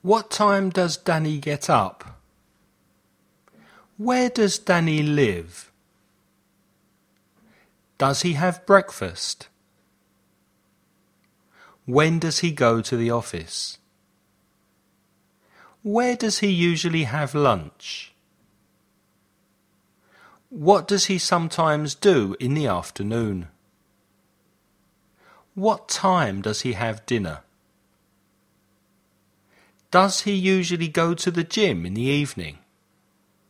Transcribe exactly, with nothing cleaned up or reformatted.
What time does Danny get up? Where does Danny live? Does he have breakfast? When does he go to the office? Where does he usually have lunch? What does he sometimes do in the afternoon? What time does he have dinner? Does he usually go to the gym in the evening?